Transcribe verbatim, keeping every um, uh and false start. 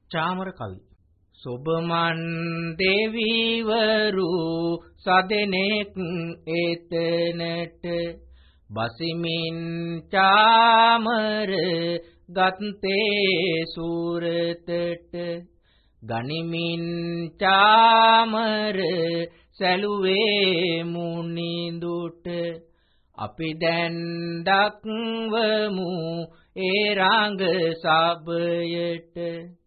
චාමර කවි. සොබමන් දෙවිවරු සදෙනෙක් එතනට බසිමින් චාමර ගත්තේ සූරතට ගනිමින් චාමර සැලුවේ මුනිඳුට අපි දැන් දක්වමු ඒ රංග සබයට